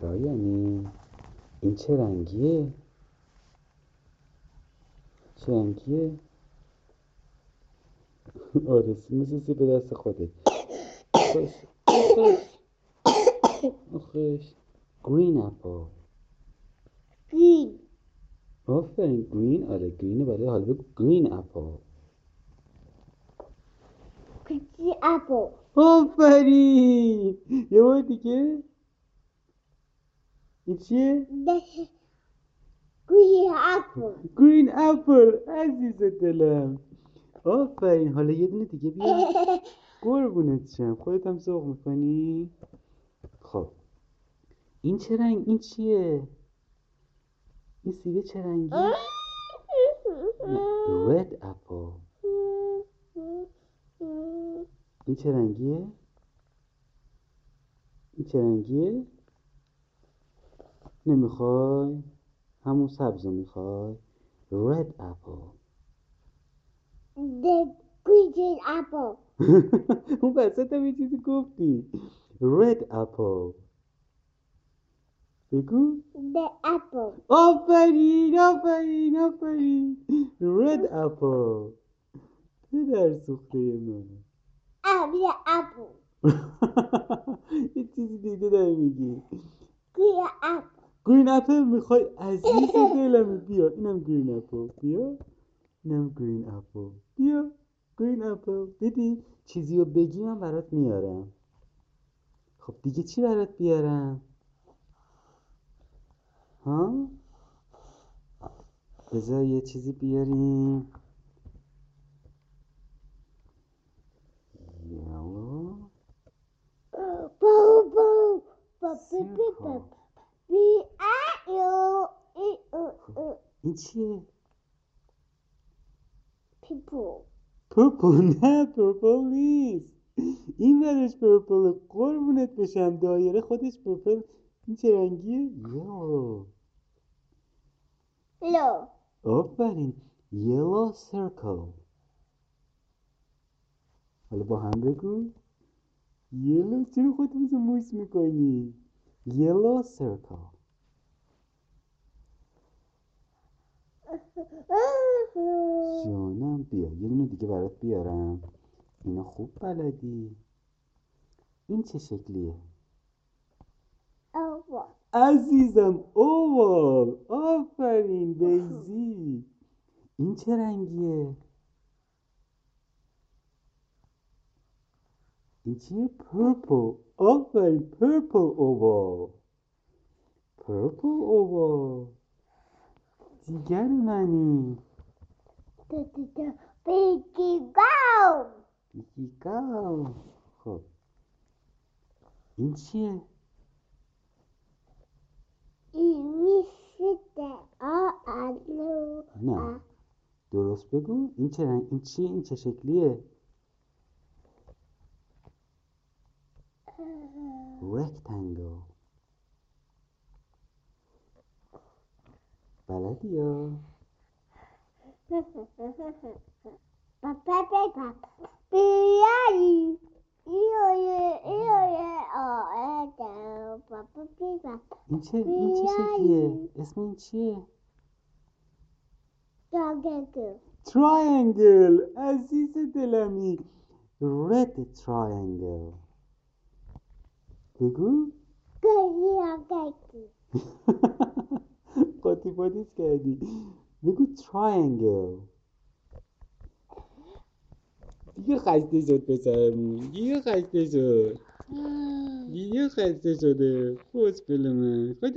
رایانی این چه رنگیه؟ چه رنگیه؟ آرسی مثل سیب دست خوده. آخش آخش آخش. گرین اپل. گرین. آفرین گرین. آره گرینه. برای حالا بگو گرین اپل. گرین اپل. آفرین. یه بار دیگه. این چیه؟ گرین اپل. گرین اپل. عزیز دلم. آفرین. حالا یه دونه دیگه بیا. قربونت شم. خودت هم ذوق میکنی؟ خب این چه رنگ؟ این چیه؟ این سیبه چه رنگی؟ رد اپل. این چه رنگیه؟ این چه رنگیه؟ نمیخوای؟ همون سبزو میخوای؟ رد اپل. گرین اپل. اون وسط هم یه چیزی گفتی. رد اپل. بگو. اپل. آفرین آفرین آفرین. رد اپل. پدر سوخته من. اپل. یه چیزی دیگه داری میگی. گرین اپل. گرین اپل میخوای؟ عزیز دلم. بیا اینم گرین اپل. بیا اینم گرین اپل. بیا گرین اپل. دیدی چیزی رو بگی من برات میارم. خب دیگه چی برات بیارم؟ ها؟ بذار یه چیزی بیاریم. یلو سیرکل. این چیه؟ پرپل. نه پرپل نیست. این ورش پرپل. قربونت بشم. دایره خودش پرپل. این چه رنگیه؟ یلو. آفرین. یلو سیرکل. حالا با هم بگو. یلو. چرا خودت مثل موس میکنی؟ یلو سیرکل. جانم بیا یه دونه دیگه برات بیارم. اینو خوب بلدی. این چه شکلیه؟ عزیزم اووال. آفرین بیزی. این چه رنگیه؟ این چیه؟ پرپل. آفرین پرپل اووال. پرپل اووال. دیگر منی. Piggy go! بیگی گاو. خب این چیه؟ نه درست بگو. این چه رنگ؟ این چیه؟ این چه شکلیه؟ رکتنگل. بلدی یا؟ این چه شکلیه؟ اسم این چیه؟ تراینگل. عزیز دلمی. رد تراینگل. بگو. قاطی پاتیش کردی. بگو تراینگل. دیگه خسته شد پسرمون. دیگه خسته شده. خوز من.